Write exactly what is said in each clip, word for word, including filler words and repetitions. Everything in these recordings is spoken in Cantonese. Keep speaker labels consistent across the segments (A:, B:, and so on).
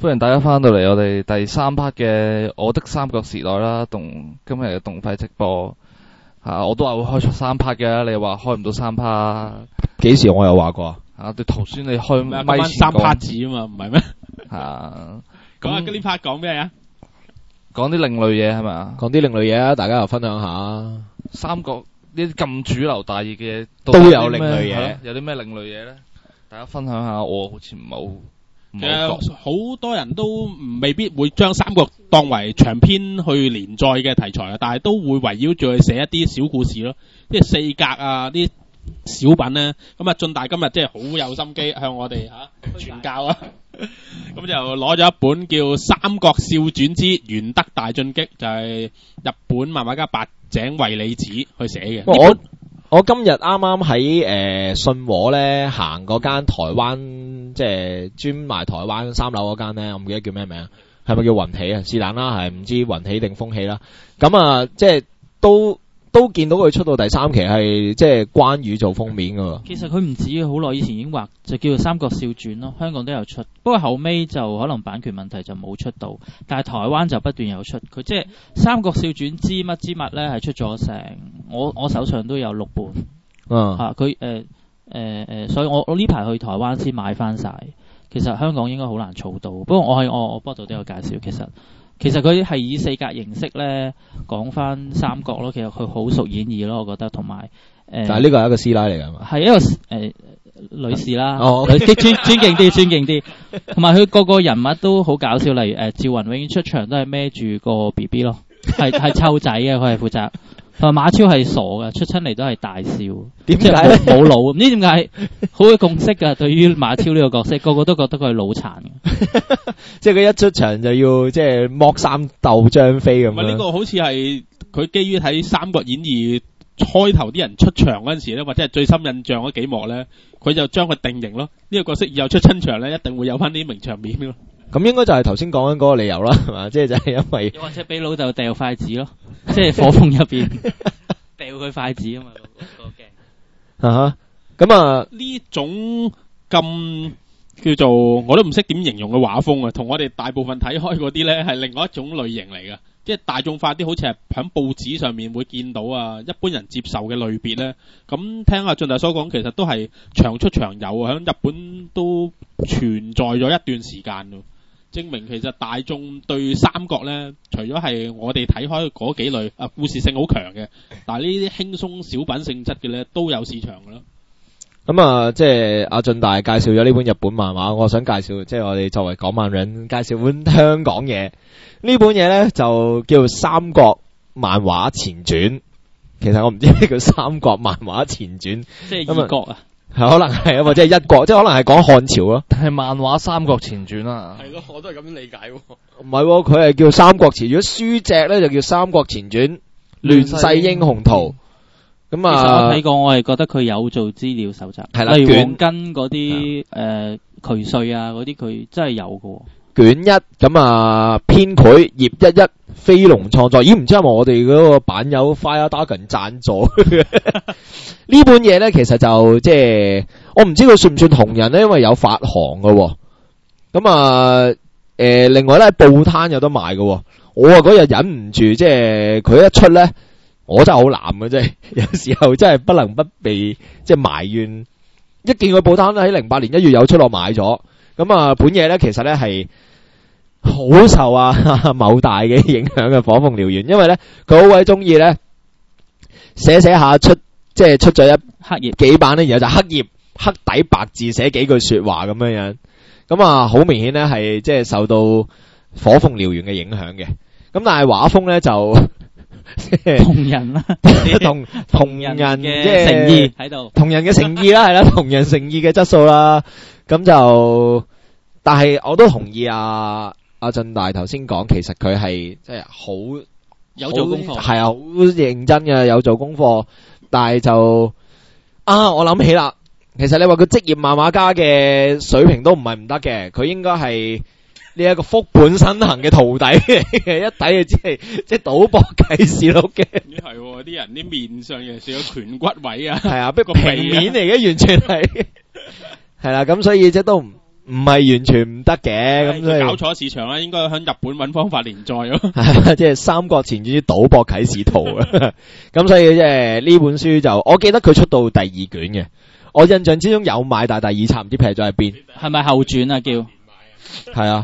A: 歡迎大家翻到嚟我哋第三 part 嘅我的三國時代啦，動今日嘅動費直播吓、啊，我都話會開出三 part 嘅，你話開唔到三 part，
B: 幾時我有話過啊？
A: 啊，對頭先你開咪前
C: 三 part 字啊嘛，唔係咩？
A: 啊，
C: 咁啊，呢 part 講咩啊？
A: 講啲另類嘢係咪啊？
B: 講啲另類嘢啊，大家又分享下。
A: 三國呢啲咁主流大熱嘅嘢
B: 都有另類嘢，
A: 有啲咩另類嘢咧？大家分享下，我好似唔係好。
C: 其實好多人都未必會將三國當為長篇去連載嘅題材啊，但係都會圍繞住去寫一啲小故事咯，即係四格啊啲小品咧。咁啊，晉大今日即係好有心機向我哋吓傳教啊，咁就攞咗一本叫《三國少傳之玄德大進擊》，就係日本漫畫家八井惠理子去寫嘅。
B: 我我今日啱啱喺誒信和咧行嗰間台灣即係專賣台灣三樓嗰間咧，我唔記得叫咩名，係咪叫雲起啊？是但啦，係唔知雲起定風起啦。咁啊，即係都都見到佢出到第三期係即係關羽做封面噶。
D: 其實佢唔止啊，好耐以前已經畫就叫做《三國少傳》咯，香港都有出，不過後尾就可能版權問題就冇出到，但係台灣就不斷有出。佢即係《三國少傳》之乜之物咧，係出咗成我我手上都有六本。
B: 嗯，
D: 吓佢誒誒誒，所以我我呢排去台灣先買翻晒。其實香港應該好難儲到，不過我喺我我波度都有介紹。其實其實佢係以四格形式咧講翻三國咯，其實佢好熟演義咯，我覺得同埋誒。但
B: 係呢個係一個師奶嚟㗎嘛？係
D: 係一個誒、呃、女士啦，
B: 哦，
D: 尊尊尊敬啲，尊敬啲。同埋佢個個人物都好搞笑，例如誒趙雲永遠出場都係孭住個 B B 咯，係係湊仔嘅，佢係負責。同埋馬超係傻嘅，出親嚟都係大笑。
B: 點解咧？
D: 冇腦，唔知點解好有共識㗎。對於馬超呢個角色，個個都覺得佢係腦殘嘅。
B: 即係佢一出場就要即係剝衫鬥張飛咁樣。
C: 呢、呢個好似係佢基於睇《三國演義》開頭啲人出場嗰陣時咧，或者係最深印象嗰幾幕咧，佢就將佢定型咯。呢、呢個角色以後出親場咧，一定會有翻啲名場面咯。
B: 咁應該就係頭先講緊嗰個理由啦，係嘛？即係就係因為
D: 又或者俾老豆掉筷子咯，即係火鳳入邊掉佢筷子啊嘛，個鏡
B: 啊咁啊
C: 呢種咁叫做我都唔識點形容嘅畫風啊，同我哋大部分睇開嗰啲咧係另外一種類型嚟嘅，即係大眾化啲，好似係響報紙上面會見到啊，一般人接受嘅類別咧。咁聽阿晉大所講，其實都係長出長有，響日本都存在咗一段時間咯。證明其實大眾對三國咧，除咗係我哋睇開嗰幾類啊，故事性好強嘅，但係呢啲輕鬆小品性質嘅咧都有市場嘅咯。
B: 咁啊，即係阿晉大介紹咗呢本日本漫畫，我想介紹，即係我哋作為港漫人介紹本香港嘢。呢本嘢咧就叫《三國漫畫前傳》。其實我唔知咩叫《三國漫畫前傳》，
D: 即係二國啊。
B: 係可能係啊，或者係一國，即係可能係講漢朝咯。
A: 係漫畫《三國前傳》啊。
C: 係咯，我都係咁樣理解。
B: 唔係，佢係叫《三國前傳》。書脊咧就叫《三國前傳》，亂世英雄圖。咁啊，
D: 其實我睇過，我係覺得佢有做資料搜集，
B: 係啦，
D: 例如黃巾嗰啲誒渠稅啊嗰啲，佢真係有嘅。
B: 卷一咁啊，編繪葉一一飛龍創作，咦唔知係咪我哋嗰個版友 Fire Dragon 贊助呢本嘢咧？其實就即係我唔知佢算唔算同人咧，因為有發行嘅。咁啊，誒、呃，另外咧報攤有得賣嘅。我啊嗰日忍唔住，即係佢一出咧，我真係好藍嘅啫。有時候真係不能不被即係埋怨。一見佢報攤咧喺零八年一月有出落買咗。咁啊，本嘢咧其實咧係好受啊某大嘅影響嘅火鳳燎原，因為咧佢好鬼中意咧寫寫下出，即係出咗一
D: 黑頁
B: 幾版咧，然後就黑頁黑底白字寫幾句說話咁樣樣，咁啊好明顯咧係即係受到火鳳燎原嘅影響嘅，咁但係畫風咧就
D: 同人啦，
B: 同同人
D: 嘅誠意喺度，
B: 同人嘅誠意啦，係啦，同人誠意嘅質素啦。咁就，但係我都同意啊阿晉大頭先講，其實佢係即係好
D: 有做功課，
B: 係啊，好認真嘅有做功課。但係就啊，我諗起啦，其實你話佢職業漫畫家嘅水平都唔係唔得嘅，佢應該係呢一個福本身行嘅徒弟嚟嘅，一睇就知係即係賭博啟示錄嘅。
C: 係啲人啲面上有少少顴骨位啊，
B: 係啊，不過平面嚟嘅，完全係。係啦，咁所以即係都唔唔唔係完全唔得嘅，咁所以
C: 搞錯市場啦，應該喺日本揾方法連載咯。
B: 即係《三國前傳之賭博啟示圖》啊，咁所以即係呢本書就，我記得佢出到第二卷嘅，我印象之中有買，但係第二冊唔知劈咗喺邊。
D: 係咪後傳啊？叫
B: 係啊，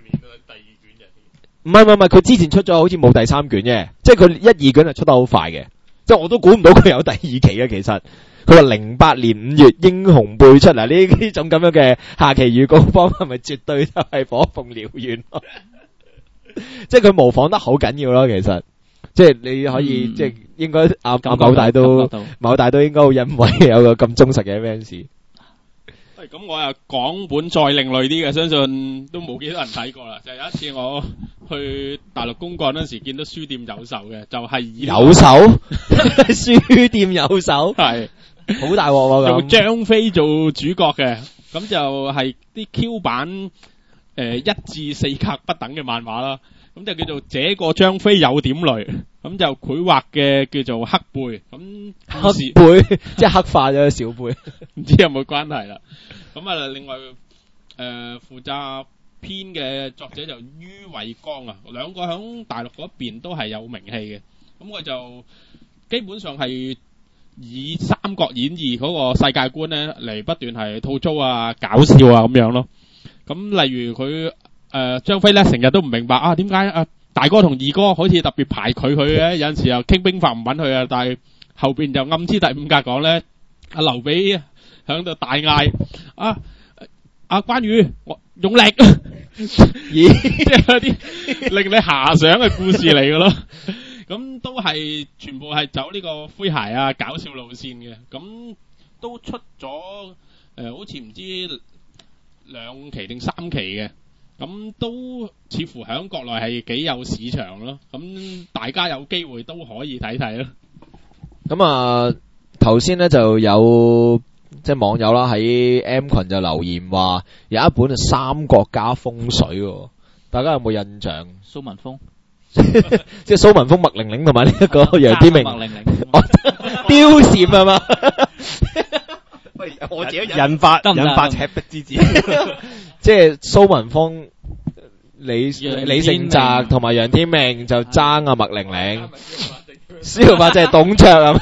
B: 唔係唔係唔係，佢之前出咗好似冇第三卷嘅，即係佢一二卷係出得好快嘅，即係我都估唔到佢有第二期嘅。其實佢話零八年五月英雄輩出啊，呢呢種咁樣嘅下期預告方係咪絕對就係火鳳燎原？即係佢模仿得好緊要咯，其實即係你可以、嗯、即係應該阿阿某大都某大都應該好欣慰有個咁忠實嘅 fans。
C: 喂，咁我又講本再另類啲嘅，相信都冇幾多人睇過啦。就係、有一次我去大陸公幹嗰陣時，見到書店有售嘅，就係、以
B: 有售書店有售，
C: 係
B: 好大鑊喎咁。
C: 用張飛做主角嘅，咁就係啲 Q 版誒、呃、一至四格不等嘅漫畫啦。咁就叫做這個張飛有點累，咁就繪畫嘅叫做黑背，咁
B: 黑背即係黑化咗小背，
C: 唔知有冇關係啦。咁啊，另外誒、呃、負責編嘅作者就于偉光啊，兩個響大陸嗰邊都係有名氣嘅。咁佢就基本上係以《三國演義》嗰個世界觀咧嚟不斷係吐槽啊、搞笑啊咁樣咯。咁例如佢。誒、呃，張飛咧成日都唔明白啊，點解啊大哥同二哥好似特別排拒佢嘅？有陣時又傾兵法唔揾佢啊，但係後邊就暗知第五格講咧，阿劉備響度大嗌啊阿關羽，我用力，咦，即係嗰啲令你遐想嘅故事嚟嘅咯。咁都係全部係走呢個詼諧啊搞笑路線嘅，咁都出咗誒、呃，好似唔知兩期定三期嘅。咁都似乎喺國內係幾有市場咯，咁大家有機會都可以睇睇咯。
B: 咁啊，頭先咧就有即係網友啦喺 M 群就留言話有一本《三國加風水》，大家有冇印象？
D: 蘇文峰，
B: 即係蘇文峰、麥玲玲同埋呢一個楊天明，
D: 麥玲玲，
B: 貂蟬係嘛？
E: 喂，我自己引發引發赤壁之戰。
B: 即係蘇文峰、李李勝澤同埋楊天命就爭阿麥玲玲，蕭耀發即係董卓啊！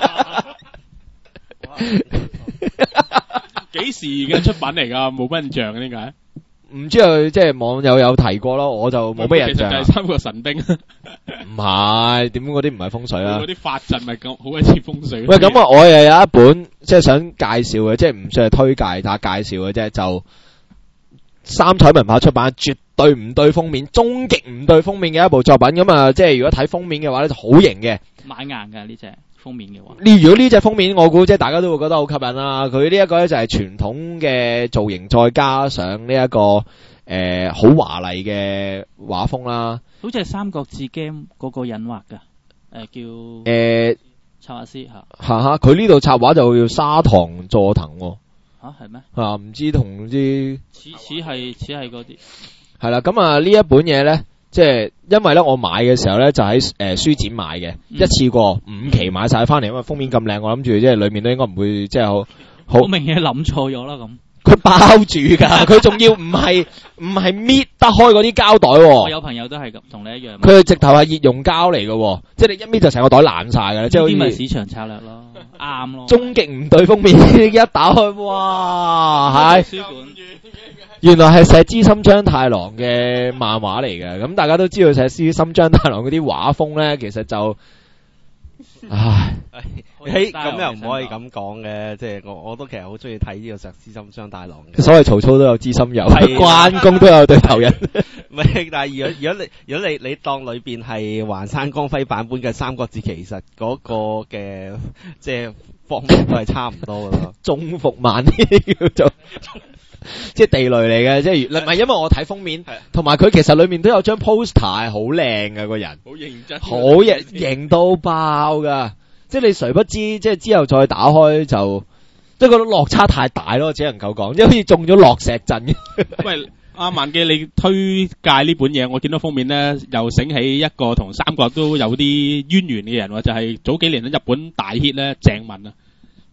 C: 幾時嘅出品嚟㗎？冇乜印象嘅點解？
B: 唔知佢即係網友有提過咯，我就冇乜印象。
C: 其實就係三個神兵。
B: 唔係，點嗰啲唔係風水啦。
C: 嗰啲法陣咪咁好鬼似風水。
B: 喂，咁啊，我又有一本即係想介紹嘅，即係唔算係推介，但係介紹嘅啫，就。三彩文化出版，絕對唔對封面，終極唔對封面嘅一部作品。咁啊，即係如果睇封面嘅話咧，就好型嘅。
D: 買硬㗎呢隻封面嘅話。
B: 呢如果呢隻封面，我估即係大家都會覺得好吸引啦。佢呢一個咧就係傳統嘅造型，再加上呢、這、一個誒好華麗嘅畫風啦。
D: 好似係《三國志 game》嗰個引畫㗎，誒、呃、叫
B: 誒
D: 插畫師嚇。
B: 嚇嚇，佢呢度插畫就叫砂糖座藤喎。
D: 吓係咩？
B: 啊，唔知同啲
D: 似似係似係嗰啲
B: 係啦。咁啊呢一本嘢咧，即係因為咧我買嘅時候咧就喺誒、呃、書展買嘅、嗯，一次過五期買晒翻嚟，因為封面咁靚，我諗住即係裏面都應該唔會即係好好
D: 明顯諗錯咗啦咁。
B: 佢包住㗎，佢仲要唔係唔係搣得開嗰啲膠袋喎。
D: 我有朋友都係咁，同你一樣。
B: 佢直頭係熱熔膠嚟嘅，即係你一搣就成個袋爛晒㗎啦。即係好似
D: 呢啲咪市場策略咯，啱咯。
B: 終極唔對封面，一打開，哇！係
D: 書館，
B: 原來係石之森章太郎嘅漫畫嚟嘅。咁大家都知道石之森章太郎嗰啲畫風咧，其實就唉。
E: 誒，咁又唔可以咁講嘅，即係我我都其實好中意睇呢個石之森章太郎嘅。
B: 所謂曹操都有知心友，關公都有對頭人。
E: 唔係，但係如果如果你如果你你當裏邊係橫山光輝版本嘅《三國志》，其實嗰個嘅即係方面都係差唔多噶咯。
B: 中伏慢啲叫做。即係地雷嚟嘅，即係唔係因為我睇封面，同埋佢其實裏面都有張 poster 係好靚嘅個人，
C: 好認真，
B: 好型型到爆噶。即係你誰不知，即係之後再打開就，即係覺得落差太大咯，只能夠講，即係好似中咗落石陣。
C: 喂，阿萬記，你推介呢本嘢，我見到封面咧，又醒起一個同三國都有啲淵源嘅人喎，就係、是、早幾年喺日本大 hit 咧，鄭文啊。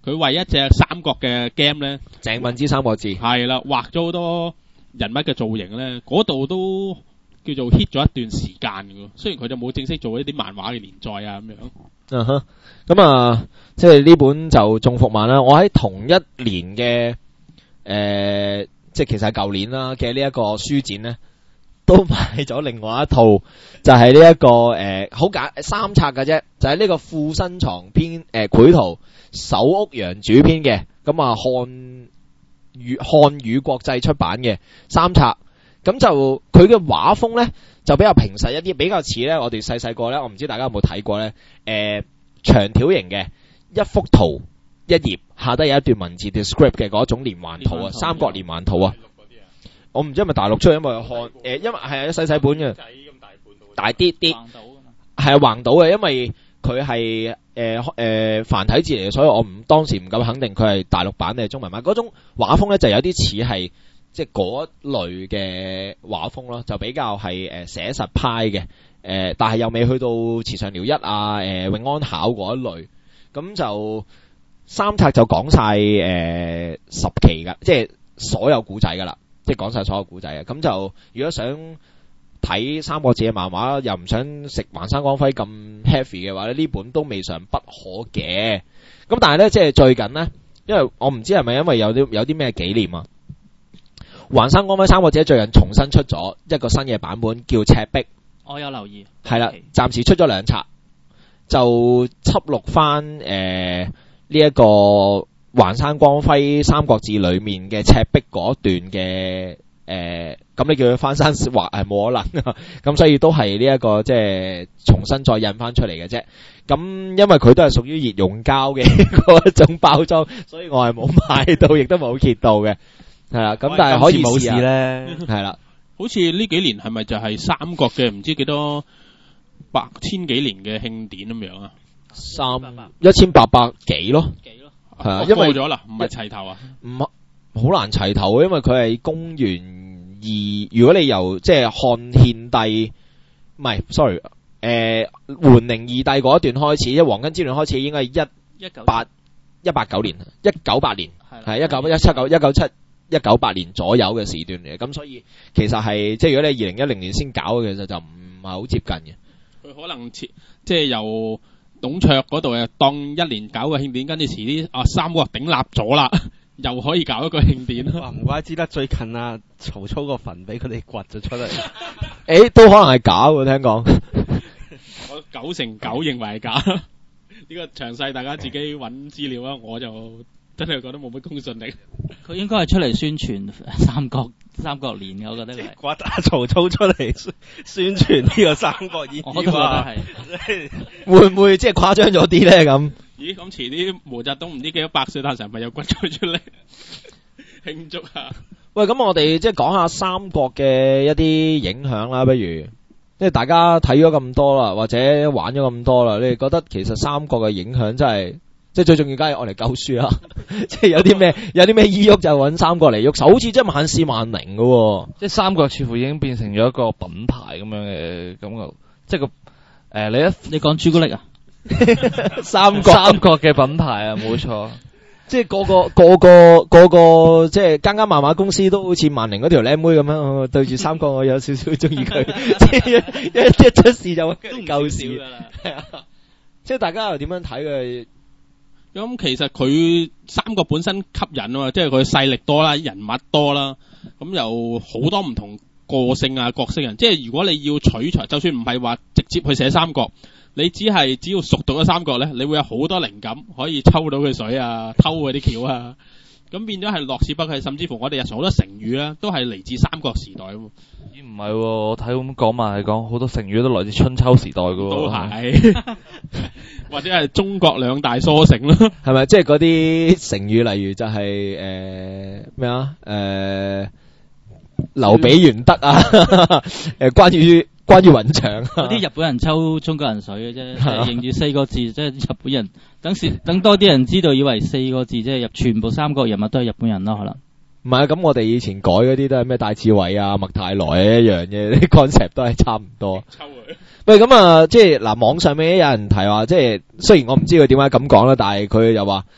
C: 佢為一隻三國嘅 game 咧，
B: 鄭敏之三國志
C: 係啦，畫咗好多人物嘅造型咧，嗰度都叫做 hit 咗一段時間嘅。雖然佢就冇正式做一啲漫畫嘅連載啊咁樣。
B: 嗯哼，咁啊，即係呢本就眾伏漫啦。我喺同一年嘅誒、呃，即係其實係舊年啦嘅呢一個書展咧，都買咗另外一套，就係呢一個誒好簡三冊嘅啫，就係、是、呢個富新藏編誒繪圖手屋洋主編嘅，咁啊漢語漢語國際出版嘅三冊，咁就佢嘅畫風咧就比較平實一啲，比較似咧我哋細細個咧，我唔知大家有冇睇過咧，誒、呃、長條形嘅一幅圖一頁，下低有一段文字 descript 嘅嗰種連環圖啊，三國連環圖啊。我唔知係咪大陸出，因為看誒、呃，因為係啊細細本嘅，大啲啲，係啊橫到嘅，因為佢係誒誒繁體字嚟嘅，所以我唔當時唔敢肯定佢係大陸版定係中文版。嗰種畫風咧就有啲似係即係嗰類嘅畫風咯，就比較係誒寫實派嘅誒、呃，但係又未去到池上遼一啊誒、呃、永安考嗰一類。咁就三冊就講晒誒、呃、十期噶，即係所有古仔噶啦。即係講晒所有古仔啊！咁就如果想睇三國志嘅漫畫，又唔想食橫山光輝咁 heavy 嘅話咧，呢本都未嘗不可嘅。咁但係咧，即係最近咧，因為我唔知係咪因為有啲有啲咩紀念啊，橫山光輝三國志最近重新出咗一個新嘅版本，叫赤壁。
D: 我有留意。
B: 係啦，暫時出咗兩冊，就輯錄翻誒呢一個橫山光輝三國志裏面嘅赤壁嗰段嘅誒，咁、呃、你叫佢翻山畫係冇可能，咁所以都係呢一個即係重新再印翻出嚟嘅啫。咁因為佢都係屬於熱熔膠嘅嗰一種包裝，所以我係冇買到，亦都冇揭到嘅。係啦，咁但係可以
E: 冇事
B: 試
E: 咧。
B: 係啦，
C: 好似呢幾年係咪就係三國嘅唔知幾多百千幾年嘅慶典咁樣啊？
B: 三一千八百幾咯。係啊，因為
C: 過咗啦，唔係齊頭啊，
B: 唔好難齊頭，因為佢係公元二，如果你由即係漢獻帝，唔係，sorry，誒、呃，桓靈二帝嗰一段開始，即係黃巾之亂開始，應該係一八一八九年，一九八年，係一九一七九一九七一九八年左右嘅時段嚟，咁所以其實係即係如果你二零一零年先搞嘅，其實就唔係好接近嘅。
C: 佢可能即係由董卓嗰度誒，當一年搞個慶典，跟住遲啲啊三國鼎立咗啦，又可以搞一個慶典。
E: 哇！唔怪之得最近啊，曹操個墳俾佢哋掘咗出嚟。
B: 誒，都可能係假喎，聽講。
C: 我九成九認為係假。呢個詳細大家自己揾資料啊，我就真係覺得冇乜公信力。
D: 佢應該係出嚟宣傳三國三國連嘅，我覺得佢係。
E: 刮打曹操出嚟宣傳呢個三國演義。
D: 我都覺得係。
B: 會唔會即係誇張咗啲咧咁？
C: 咦，咁遲啲毛澤東唔知幾多百歲大神咪又掘咗出嚟慶祝下？
B: 喂，咁我哋即係講下三國嘅一啲影響啦，不如，即係大家睇咗咁多啦，或者玩咗咁多啦，你哋覺得其實三國嘅影響真係，即係最重要，梗係我嚟救書啦。即係有啲咩有啲咩依喐就揾三國嚟喐手，好似真係萬事萬靈噶。
A: 即係三國似乎已經變成咗一個品牌咁樣嘅感覺，即係個誒、呃、你一
D: 你講朱古力啊？
B: 三國
A: 三國嘅品牌啊，冇錯。
B: 即係個個個個個個即係間間漫畫公司都好似萬寧嗰條靚妹咁樣，對住三國我有少少中意佢，即係一一,一出事就救事噶啦。係啊，即係大家又點樣睇佢？
C: 咁其實佢三國本身吸引啊嘛，即係佢勢力多啦，人物多啦，咁有好多唔同個性啊角色人。即係如果你要取材，就算唔係話直接去寫三國。你只係只要熟讀咗三國咧，你會有好多靈感可以抽到佢水啊，偷佢啲橋啊，咁變咗係樂此不疲。甚至乎我哋日常好多成語啊，都係嚟自三國時代。
A: 咦，唔係喎，我睇咁講埋係講好多成語都來自春秋時代噶喎。
C: 都係，或者係中國兩大疏城咯。
B: 係咪？即係嗰啲成語，例如就係誒咩啊？誒，劉備玄德啊，誒，關於。關於雲長
D: 嗰啲日本人抽中國人水嘅啫，認住四個字，即係日本人。等時等多啲人知道，以為四個字即係入全部三國人物都係日本人咯，可能。
B: 唔係啊，咁我哋以前改嗰啲都係咩戴志偉啊、麥泰來一樣嘅，啲 concept 都係差唔多。
C: 抽佢。
B: 喂，咁啊，即係嗱，網上面有人提話，即係雖然我唔知佢點解咁講啦，但係佢又話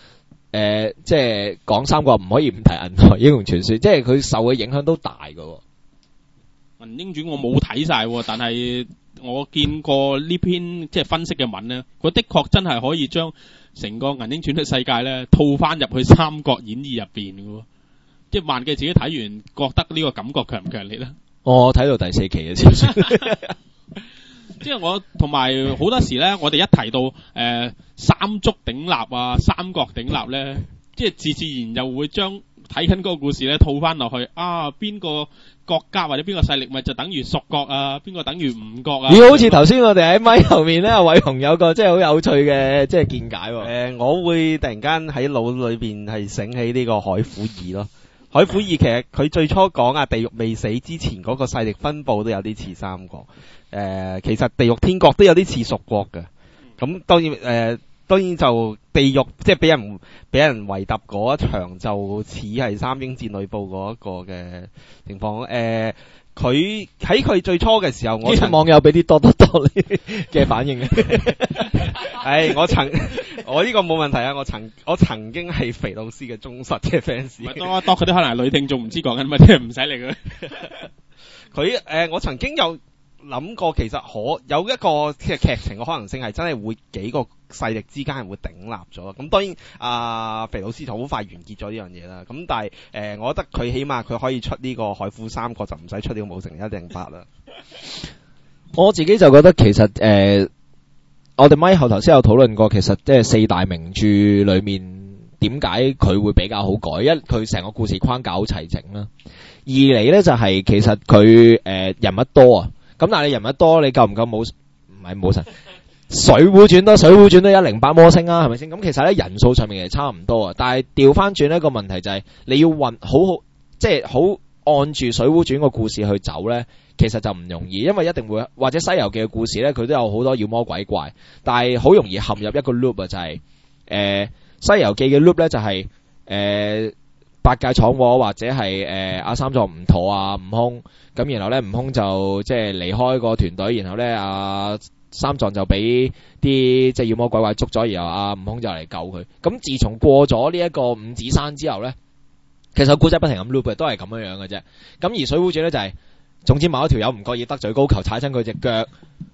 B: 誒，即係講三國唔可以唔提銀河英雄傳說，即係佢受嘅影響都大㗎喎。
C: 銀英傳我冇睇晒喎，但係我見過呢篇即係分析嘅文咧，佢的確真係可以將成個銀英傳嘅世界咧套翻入去《三國演義》入邊嘅喎。即係萬記自己睇完，覺得呢個感覺強唔強烈咧？
B: 我睇到第四期嘅小說。
C: 即係我同埋好多時咧，我哋一提到誒、呃、三足鼎立啊、三國鼎立咧，即係自自然又會將睇緊嗰個故事咧套翻落去啊，邊個國家或者邊個勢力咪就等於蜀國啊，邊個等於吳國啊？
B: 咦，好似頭先我哋喺咪後面咧，阿偉雄有個即係好有趣嘅即係見解喎。
E: 誒、呃，我會突然間喺腦裏邊係醒起呢個海虎二咯。海虎二其實佢最初講啊，地獄未死之前嗰個勢力分佈都有啲似三國。誒、呃，其實地獄天國都有啲似蜀國嘅。咁當然誒、呃，當然就地獄即係俾人俾人圍揼嗰一場，就似係三英戰呂布嗰一個嘅情況。誒、呃，佢喺佢最初嘅時候，我
B: 啲網友俾啲多多多嘅反應嘅。
E: 係我曾我呢個冇問題啊！我曾我曾經係肥老師嘅忠實嘅 fans。
C: 咪多多佢啲可能係女聽眾唔知講緊乜，即係唔使理佢。
E: 佢誒、呃，我曾經有諗過，其實可有一個即係劇情嘅可能性係真係會幾個勢力之間係會鼎立咗。咁當然啊、呃，肥老師就好快完結咗呢樣嘢啦。咁但係誒、呃，我覺得佢起碼佢可以出呢個海虎三國，就唔使出呢個武城一定八啦。
B: 我自己就覺得其實誒、呃，我哋咪後頭先有討論過，其實即係四大名著裏面點解佢會比較好改？一佢成個故事框架好齊整啦。二嚟咧就係、是、其實佢誒、呃、人物多啊。咁但係你人物多，你夠唔夠武？唔係武神，水滸傳多，水滸傳都一零八魔星啊，係咪先？咁其實咧人數上面係差唔多啊，但係調翻轉呢個問題就係、是、你要運好好，即係好按住水滸傳個故事去走咧，其實就唔容易，因為一定會或者西遊記嘅故事咧，佢都有好多妖魔鬼怪，但係好容易陷入一個 loop 啊，就係、是、誒、呃、西遊記嘅 loop 咧就係、是、誒。呃八戒闖禍或者係誒阿三藏唔妥啊悟空，咁然後咧悟空就即係離開個團隊，然後咧阿三藏就俾啲即係妖魔鬼怪捉咗，然後阿悟空就嚟救佢。咁自從過咗呢一個五指山之後咧，其實古仔不停咁 loop 都係咁樣樣嘅啫。咁而水滸傳咧就係、是，總之某一條友唔覺意得罪高俅，踩親佢隻腳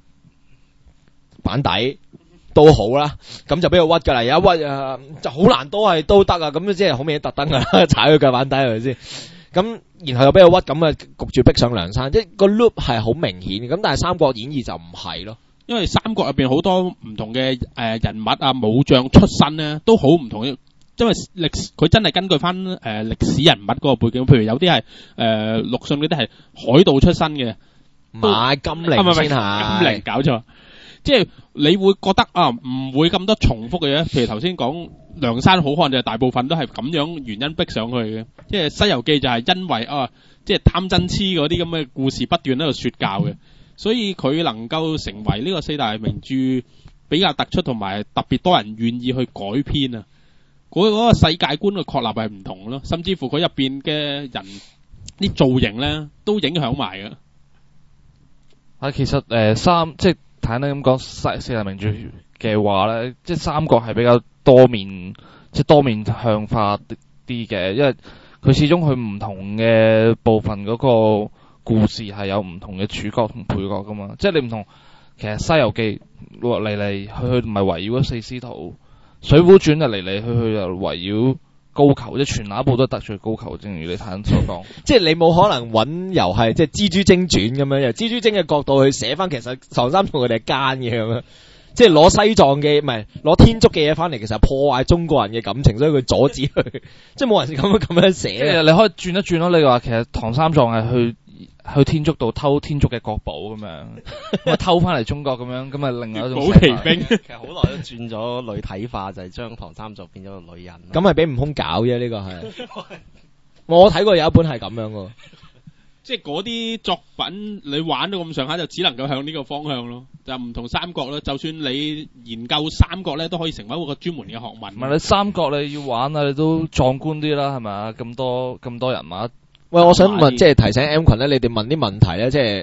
B: 板底。都好啦，咁就俾佢屈噶啦，而家屈啊就好難都係都得啊，咁即係好明顯特登啊，踩佢腳板底係咪先？咁然後又俾佢屈，咁啊焗住逼上梁山，即係個 loop 係好明顯嘅。咁但係《三國演義》就唔係咯，
C: 因為三國入邊好多唔同嘅誒人物啊武將出身咧都好唔同，因為歷史佢真係根據翻誒歷史人物嗰個背景，譬如有啲係誒陸遜嗰啲係海盜出身嘅，
B: 馬金陵先係
C: 金陵搞錯。即係你會覺得啊，唔會咁多重複嘅嘢。譬如頭先講梁山好漢就大部分都係咁樣原因逼上去嘅。即係《西遊記》就係因為啊，即係貪真痴嗰啲咁嘅故事不斷喺度說教嘅，所以佢能夠成為呢個四大名著比較突出，同埋特別多人願意去改編啊。嗰、嗰個世界觀嘅確立係唔同咯，甚至乎佢入邊嘅人啲造型咧都影響埋嘅。
A: 啊，其實誒、呃、三即係。坦白咁講，四四大名著嘅話咧，即係三國係比較多面，即係多面向化啲嘅，因為佢始終佢唔同嘅部分嗰個故事係有唔同嘅主角同配角噶嘛，即係你唔同。其實《西遊記》嚟嚟去去唔係圍繞咗四師徒，《水滸傳》就嚟嚟去去就圍繞高俅，即係全那部都得罪高俅，正如你坦所講。
B: 即係你冇可能揾由係即係蜘蛛精傳咁樣，由蜘蛛精嘅角度去寫翻，其實唐三藏佢哋係奸嘅咁樣。即係攞西藏嘅唔係攞天竺嘅嘢翻嚟，其實係破壞中國人嘅感情，所以佢阻止佢。即係冇人咁樣咁樣寫。即係
A: 你可以轉一轉咯，你話其實唐三藏係去去天竺度偷天竺嘅國寶咁樣，咁啊偷翻嚟中國咁樣，咁啊另外一種。
C: 寶奇兵
E: 其實好耐都轉咗女體化，就係、是、將唐三藏變咗個女人。
B: 咁係俾悟空搞啫，呢、這個係。我睇過有一本係咁樣嘅。
C: 即係嗰啲作品，你玩到咁上下就只能夠向呢個方向咯，就唔同三國啦。就算你研究三國咧，都可以成為一個專門嘅學問。
A: 唔係你三國你要玩啊，你都壯觀啲啦，係咪啊？咁多咁多人物。
B: 喂，我想問，即係提醒 M 群咧，你哋問啲問題咧，即係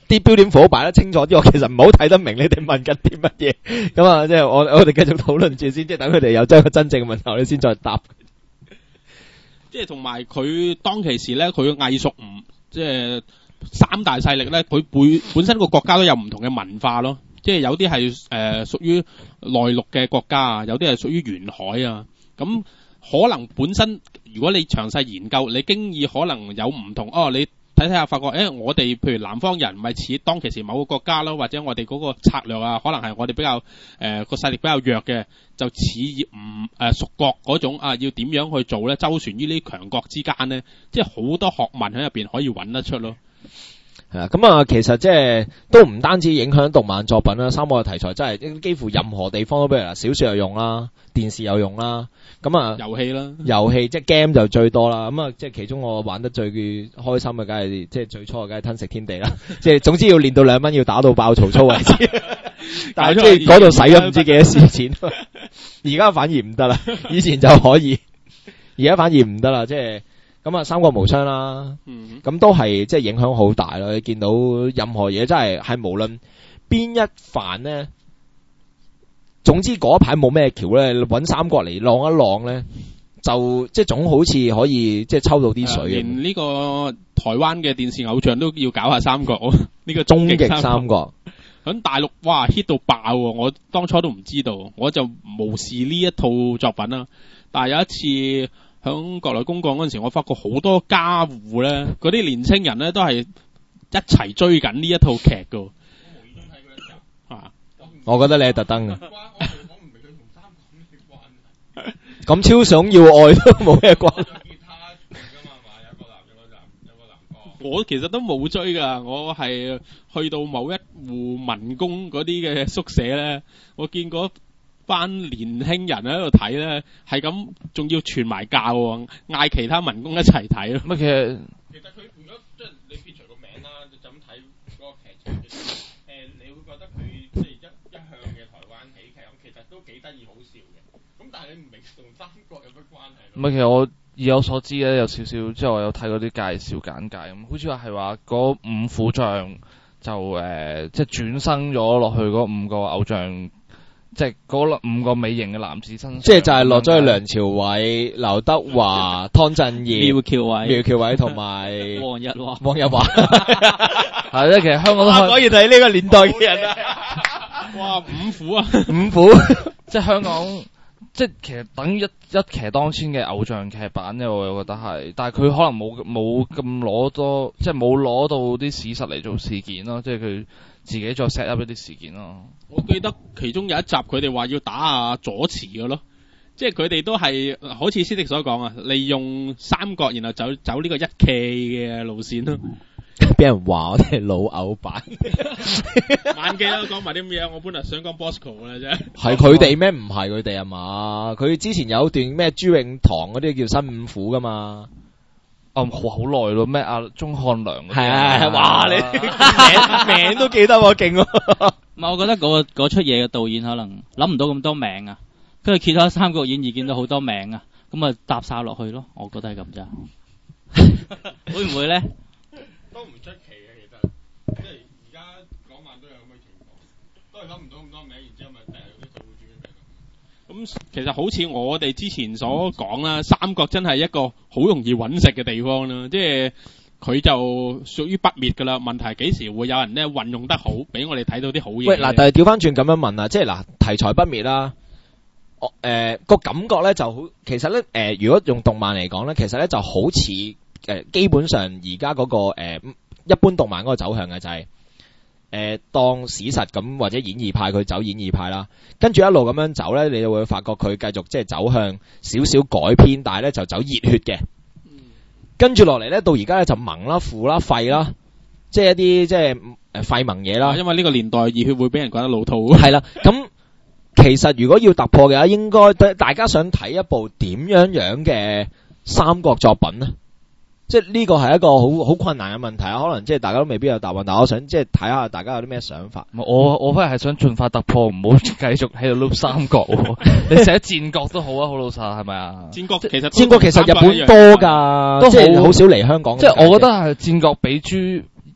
B: 啲標點符號擺得清楚啲，我其實唔好睇得明你哋問緊啲乜嘢。咁啊，即係我我哋繼續討論住先，即係等佢哋有將個真正嘅問題，我哋先再答。
C: 即係同埋佢當其時咧，佢嘅藝術唔即係三大勢力咧，佢本本身個國家都有唔同嘅文化咯。即係有啲係誒屬於內陸嘅國家啊，有啲係屬於沿海啊。咁可能本身如果你詳細研究，你經已可能有唔同哦。你睇睇下，發覺誒、欸，我哋譬如南方人咪似當其時某個國家咯，或者我哋嗰個策略啊，可能係我哋比較誒個、呃、勢力比較弱嘅，就似唔誒屬國嗰種啊，要點樣去做咧？周旋於呢啲強國之間咧，即係好多學問喺入邊可以揾得出咯。
B: 係啊，咁啊，其實即係都唔單止影響動漫作品啦，三國嘅題材真係幾乎任何地方都俾人，小說有用啦，電視有用啦，咁啊，
C: 遊戲啦，
B: 遊戲即係 game 就最多啦，咁啊，即係其中我玩得最開心嘅，梗係即係最初嘅，梗係吞食天地啦，即係總之要練到兩蚊，要打到爆曹操為止，但係即係嗰度使咗唔知幾多錢錢，而家反而唔得啦，以前就可以，而家反而唔得啦，即係。咁啊，三國無雙啦，咁、嗯、都係即係影響好大咯。你見到任何嘢真係係無論邊一範咧，總之嗰一排冇咩橋咧，搵三國嚟浪一浪咧，就即係總好似可以即係抽到啲水。
C: 連呢個台灣嘅電視偶像都要搞下三國，呢個
B: 終極三國
C: 喺大陸哇 hit 到爆喎！我當初都唔知道，我就無視呢一套作品啦。但係有一次。響國內公幹嗰陣時，我發覺好多家戶咧，嗰啲年青人咧都係一齊追緊呢一套劇噶。我無意中睇過一集，啊，
B: 我覺得你係特登嘅。
C: 我唔明佢同三國咩關係。
B: 咁超想要愛都冇咩關係。
F: 吉他㗎嘛嘛，有個男有個男有個男歌。
C: 我其實都冇追噶，我係去到某一戶民工嗰啲嘅宿舍咧，我見過。班年輕人喺度睇咧，係咁仲要傳埋教喎，嗌其他民工一齊睇咯。
A: 乜其實
F: 其實佢如果即係你撇除個名啦，就咁睇嗰個劇情，誒、呃，你會覺得佢即係一一向嘅台灣喜劇，咁其實都幾得意好笑嘅。咁但係你唔明同三國有乜關係咯？
A: 唔係，其實我以我所知咧，有少少即係我有睇嗰啲介紹簡介咁，好似話係話嗰五虎將就誒、呃、即係轉生咗落去嗰五個偶像。即係嗰五個美型嘅男子身上，
B: 即係就係落咗去梁朝偉、劉德華、湯鎮業、
D: 苗僑偉、
B: 苗僑偉同埋
D: 黃日華、
B: 黃日華。
A: 係咧，其實香港都
B: 可以睇呢個年代嘅人啊！
C: 哇，五虎啊，
B: 五虎，
A: 即係香港，即係其實等於一一騎當千嘅偶像劇版嘅，我又覺得係，但係佢可能冇冇咁攞多，即係冇攞到啲史實嚟做事件咯，即係佢自己再 set up 一啲事件咯。
C: 我記得其中有一集佢哋話要打下左慈嘅咯，即係佢哋都係好似師弟所講啊，利用三國然後走走呢個一騎嘅路線咯。
B: 俾人話我哋係老偶版，
C: 萬記都講埋啲咩嘢？我本來想講 Bosco 嘅啫，
B: 係佢哋咩？唔係佢哋啊嘛？佢之前有段咩朱永棠嗰啲叫新五虎噶嘛？
A: 哦，好好耐咯，咩阿鐘漢良嗰啲
B: 係啊，哇你名名都記得喎，勁喎！
D: 唔係，我覺得嗰、嗰個出嘢嘅導演可能諗唔到咁多名啊，跟住揭開《三國演義》見到好多名啊，咁啊搭晒落去咯，我覺得係咁咋。會唔會咧？
F: 都唔出奇嘅，其實即係而家港漫都有咁嘅情況，都係諗唔到咁多名，然之後咪第日嗰啲就會轉嘅名。
C: 咁其實好似我哋之前所講啦，三國真係一個好容易揾食嘅地方啦，即係佢就屬於不滅噶啦。問題係幾時會有人咧運用得好，俾我哋睇到啲好嘢？
B: 喂，嗱，但係調翻轉咁樣問啊，即係嗱題材不滅啦，我誒個感覺咧就好，其實咧誒、呃、如果用動漫嚟講咧，其實咧就好似誒、呃、基本上而家嗰個誒、呃、一般動漫嗰個走向嘅就係、是。誒、呃，當史實咁或者演義派佢走演義派啦，跟住一路咁樣走咧，你就會發覺佢繼續即係走向少少改編，但係咧就走熱血嘅。跟住落嚟咧，到而家咧就萌啦、腐啦、廢啦，即係一啲即係誒廢萌嘢啦。
C: 因為呢個年代熱血會俾人覺得老土。
B: 係啦，咁其實如果要突破嘅話，應該大家想睇一部點樣樣嘅三國作品呢？即係呢個係一個好好困難嘅問題啊！可能即係大家都未必有答案，但係我想即係睇下大家有啲咩想法。
A: 我我反而係想盡快突破，唔好繼續喺度碌三國。你寫戰國都好啊，好老實係咪啊？
C: 戰國其實
B: 戰國其實日本多㗎，即係好少嚟香港。
A: 即係我覺得係戰國比諸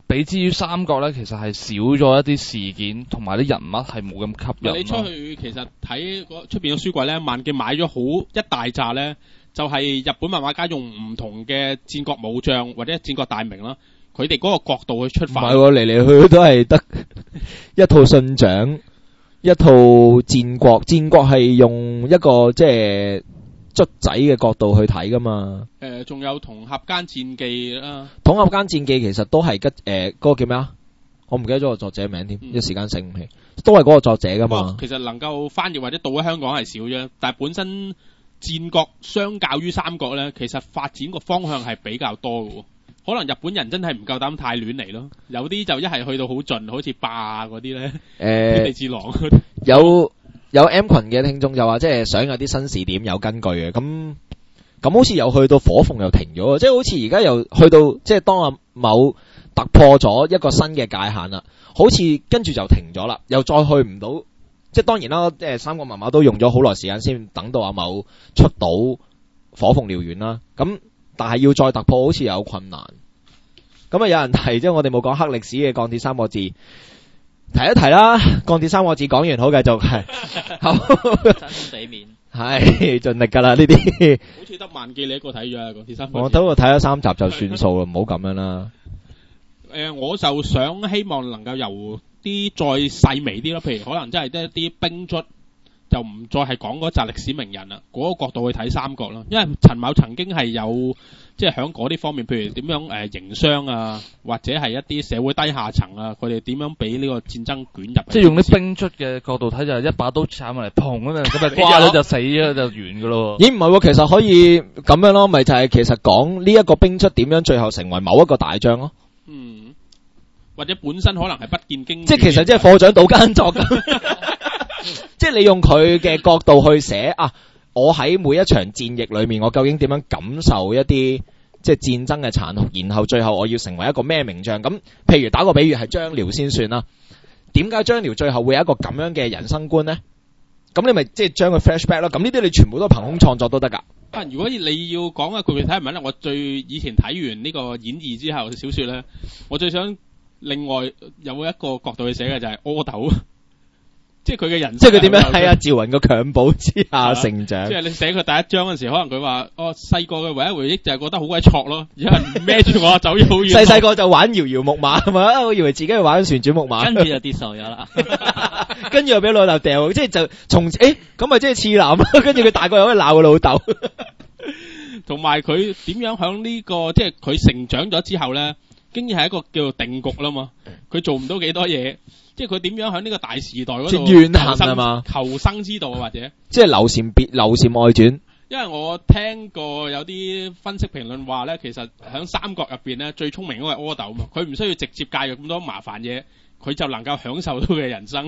A: 比之於三國咧，其實係少咗一啲事件同埋啲人物係冇咁吸引咯。
C: 你出去其實睇嗰出邊嘅書櫃咧，萬記買咗好一大紮咧，就係、是、日本漫畫家用唔同嘅戰國武將或者戰國大名啦，佢哋嗰個角度去出發。
B: 唔係喎，嚟嚟去去都係得一套信長，一套戰國。戰國係用一個即係卒仔嘅角度去睇噶嘛。
C: 誒、呃，仲有同合間戰記啦。
B: 統合間戰記其實都係吉誒嗰個叫咩啊？我唔記得咗個作者名添，
C: 嗯、
B: 一時間醒唔起，都係嗰個作者噶嘛。
C: 其實能夠翻譯或者到喺香港係少啫，但係本身戰國相較於三國咧，其實發展個方向係比較多嘅。可能日本人真係唔夠膽太亂嚟咯，有啲就一係去到好盡，好似霸嗰啲咧，天地之狼。
B: 有有 M 群嘅聽眾就話，即係想有啲新視點有根據嘅，咁咁好似又去到火鳳又停咗，即係好似而家又去到即係當阿某突破咗一個新嘅界限啦，好似跟住就停咗啦，又再去唔到，即係當然啦，即係三國漫畫都用咗好耐時間先等到阿某出到火鳳燎原啦，咁。但係要再突破好似有困難，咁啊有人提即係我哋冇講黑歷史嘅鋼鐵三個字，提一提啦。鋼鐵三個字講完好繼續係，好
D: 真心俾面，
B: 係盡力噶啦呢啲。
C: 好似得萬記你一個睇咗啊，鋼鐵三個字。
B: 我等我睇咗三集就算數啦，唔好咁樣啦。
C: 誒、呃，我就想希望能夠由啲再細微啲咯，譬如可能真係得一啲兵卒。就唔再係講嗰紮歷史名人啦，嗰、那個角度去睇三國啦。因為陳某曾經係有即係喺嗰啲方面，譬如點樣誒營商啊，或者係一啲社會低下層啊，佢哋點樣俾呢個戰爭捲入。
A: 即係用啲兵卒嘅角度睇，就係一把刀斬埋嚟，砰咁啊，咁啊瓜咗就死咗就完噶咯。
B: 咦唔係喎，其實可以咁樣咯，咪就係、是、其實講呢一個兵卒點樣最後成為某一個大將咯。
C: 嗯，或者本身可能係不見經，
B: 即係其實即係課長島耕作咁。即係你用佢嘅角度去寫啊，我喺每一場戰役裏面，我究竟點樣感受一啲即係戰爭嘅殘酷，然後最後我要成為一個咩名將？咁譬如打個比喻係張遼先算啦，點解張遼最後會有一個咁樣嘅人生觀呢？咁你咪即係將佢 flashback 咯。咁呢啲你全部都憑空創作都得噶。
C: 啊，如果你要講啊，具體睇唔睇咧？我最以前睇完呢個演義之後嘅小說咧，我最想另外有一個角度去寫嘅就係阿斗。即係佢嘅人生，
B: 即係佢點樣喺阿趙雲個襁褓之下成長。
C: 即係你寫佢第一章嗰陣時，可能佢話：哦，細個嘅唯一回憶就係覺得好鬼挫咯，而家孭住我走咗好遠。細細個
B: 就玩搖搖木馬係嘛？我以為自己去玩旋轉木馬，
D: 跟住就跌傻咗啦。
B: 跟住又俾老豆掉，即係就從誒咁咪即係次男咯。跟住佢大個又可以鬧個老豆。
C: 同埋佢點樣響呢個即係佢成長咗之後咧，經已係一個叫做定局啦嘛。佢做唔到幾多嘢。即係佢點樣喺呢個大時代嗰度
B: 怨恨係嘛？
C: 求生之道或者
B: 即係劉禪別劉禪外傳。
C: 因為我聽過有啲分析評論話咧，其實喺三國入邊咧最聰明嗰個係阿斗嘛，佢唔需要直接介入咁多麻煩嘢，佢就能夠享受到嘅人生。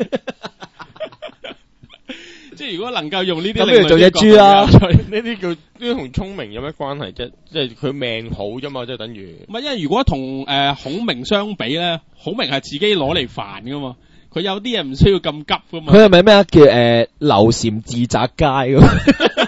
C: 即係如果能夠用呢啲，
B: 咁不如做隻豬啦。
F: 呢啲叫呢啲同聰明有咩關係啫？即係佢命好啫嘛，即係等於。
C: 唔係，因為如果同誒、呃、孔明相比咧，孔明係自己攞嚟煩噶嘛，佢有啲嘢唔需要咁急噶嘛。
B: 佢係咪咩啊？叫誒劉禪自宅街咁。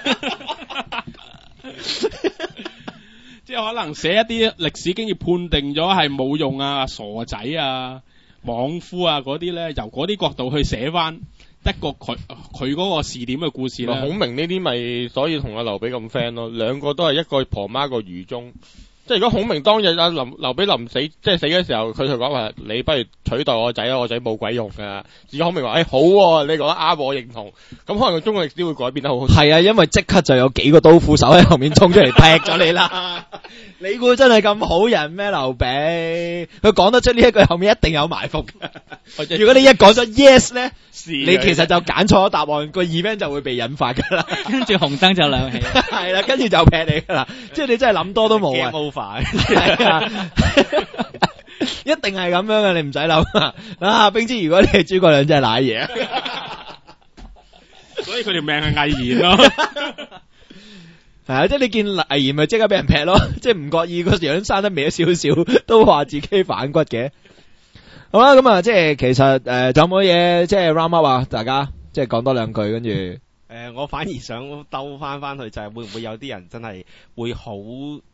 C: 即係可能寫一啲歷史經驗判定咗係冇用啊、傻仔啊、莽夫啊嗰啲咧，由嗰啲角度去寫翻。一個佢佢嗰個視點嘅故事咧，
F: 孔明呢啲咪所以同阿劉備咁 friend 咯，兩個都係一個婆媽一個愚忠。即係如果孔明當日阿林劉備臨死，即係死嘅時候，佢就講話你不如取代我仔啦，我仔冇鬼用噶。而家孔明話誒、欸、好、啊，你講得啱，我認同。咁可能個中國歷史會改變得好好。
B: 係啊，因為即刻就有幾個刀斧手喺後面衝出嚟劈咗你啦。你估真係咁好人咩？劉備佢講得出呢一句後面一定有埋伏嘅。如果你一講咗 yes 咧，你其實就揀錯咗答案，個 event 就會被引發噶啦。
D: 跟住紅燈就亮起，
B: 係啦，跟住就劈你噶啦。即係你真係諗多都冇啊。係啊，一定係咁樣嘅，你唔使諗啊。啊，冰之，如果你係諸葛亮，真係瀨嘢。
C: 所以佢條命係魏延咯。
B: 係啊，即係你見魏延咪即刻俾人劈咯，即係唔覺意個樣生得歪少少，都話自己反骨嘅。好啦，咁啊，即係其實誒，仲有冇嘢即係 round up 啊？大家即係講多兩句，跟住誒，
E: 我反而想兜翻翻去，就係會唔會有啲人真係會好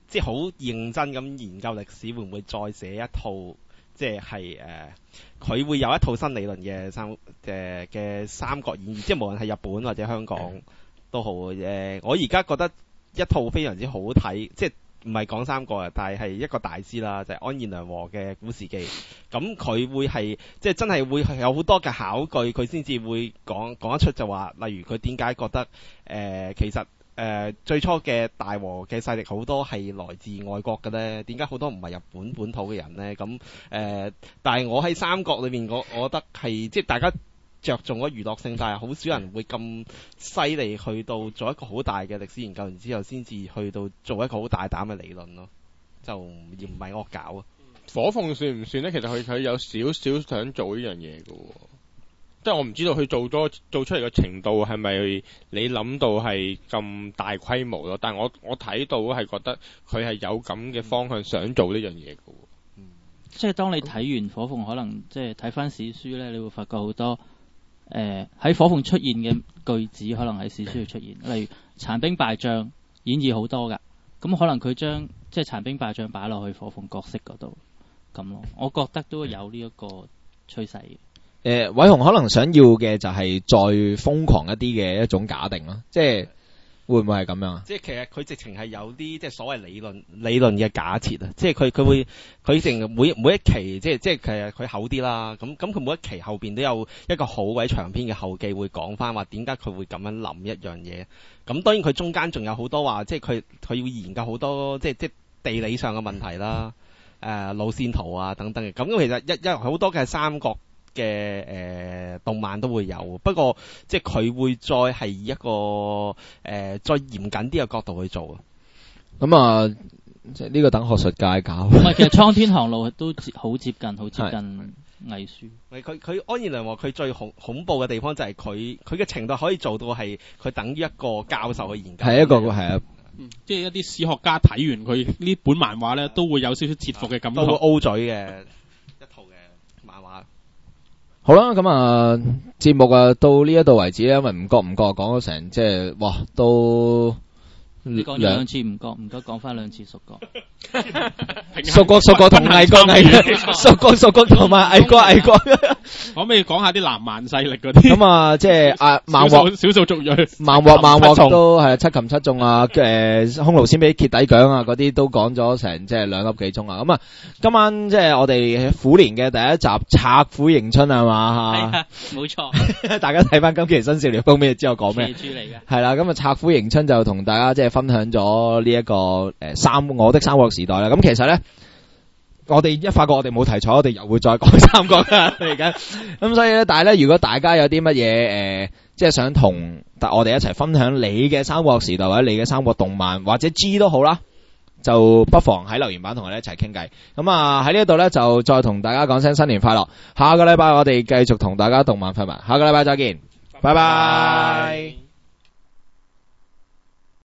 E: 即係好認真咁研究歷史，會唔會再寫一套即係誒佢會有一套新理論嘅三嘅嘅《三國演義》，即係無論係日本或者香港都好誒、呃。我而家覺得一套非常之好睇，即係唔係講三國啊，但係係一個大師啦，就係、是、安彥良和嘅《古事記》。咁佢會係即係真係會有好多嘅考據，佢先至會講講得出就話，例如佢點解覺得誒、呃、其實。誒、呃、最初嘅大和嘅勢力好多係來自外國嘅咧，點解好多唔係日本本土嘅人咧？咁誒、呃，但係我喺三國裏面，我我覺得係即係大家着重咗娛樂性，但係好少人會咁犀利去到做一個好大嘅歷史研究，然之後先至去到做一個好大膽嘅理論咯，就而唔係惡搞啊。
G: 火鳳算唔算咧？其實佢佢有少少想做呢樣嘢嘅喎。即係我唔知道佢做咗做出嚟嘅程度係咪你諗到係咁大規模咯？但係我我睇到係覺得佢係有咁嘅方向想做呢樣嘢嘅喎。
D: 嗯，即係當你睇完火鳳，可能即係睇翻史書咧，你會發覺好多誒喺火鳳出現嘅句子，可能喺史書度出現。例如殘兵敗將，演義好多㗎。咁可能佢將即係殘兵敗將擺落去火鳳角色嗰度咁咯。我覺得都有呢一個趨勢嘅。
B: 誒，偉雄可能想要嘅就係再瘋狂一啲嘅一種假定咯，即係會唔會係咁樣啊？
E: 即係其實佢直情係有啲即係所謂理論理論嘅假設啊，即係佢佢會佢淨每每一期即係即係其實佢厚啲啦，咁咁佢每一期後邊都有一個好鬼長篇嘅後記會講翻話點解佢會咁樣諗一樣嘢。咁當然佢中間仲有好多話，即係佢佢要研究好多即係即係地理上嘅問題啦，誒、呃、路線圖啊等等嘅。咁其實一一好多嘅三國嘅誒、呃、動漫都會有，不過即係佢會再係一個誒、呃、再嚴謹啲嘅角度去做。
B: 咁啊，即係呢個等學術界搞。
D: 唔係，其實蒼天航路都好接近，好接近藝術。
E: 係佢佢安彥良和佢最恐恐怖嘅地方就係佢佢嘅程度可以做到係佢等於一個教授去研究。
B: 係一個係啊。
C: 嗯，即係一啲史學家睇完佢呢本漫畫咧，都會有少少折服嘅感覺，
E: 都會 O 嘴嘅一套嘅漫畫。
B: 好啦，咁啊，節目啊到呢一度為止咧，因為唔覺唔覺講咗成即係哇都
D: 你講咗兩次唔覺唔覺講翻兩次蜀國，
B: 蜀國蜀國同魏國魏國，蜀國蜀國同埋魏國魏國，
C: 可唔可以講下啲南蠻勢力嗰啲？
B: 咁啊，即係啊孟獲
C: 少數族裔，
B: 孟獲孟獲都係七擒七縱啊，誒匈奴先俾揭底獎啊，嗰啲都講咗成即係兩粒幾鐘啊。咁啊，今晚即係我哋虎年嘅第一集策虎迎春係嘛嚇？
D: 係啊，冇錯。
B: 大家睇翻今期新少年封面知我講咩？
D: 騎豬嚟嘅。
B: 係啦，咁啊策虎迎春就同大家即係分享咗呢一個誒三我的三國時代啦。咁其實咧，我哋一發覺我哋冇題材，我哋又會再講三國啦嚟緊。咁所以咧，但係咧，如果大家有啲乜嘢誒，即係想同我哋一齊分享你嘅三國時代或者你嘅三國動漫或者 G 都好啦，就不妨喺留言板同我哋一齊傾偈。咁啊喺呢一度咧，就再同大家講聲新年快樂。下個禮拜我哋繼續同大家動漫分享，下個禮拜再見，拜拜。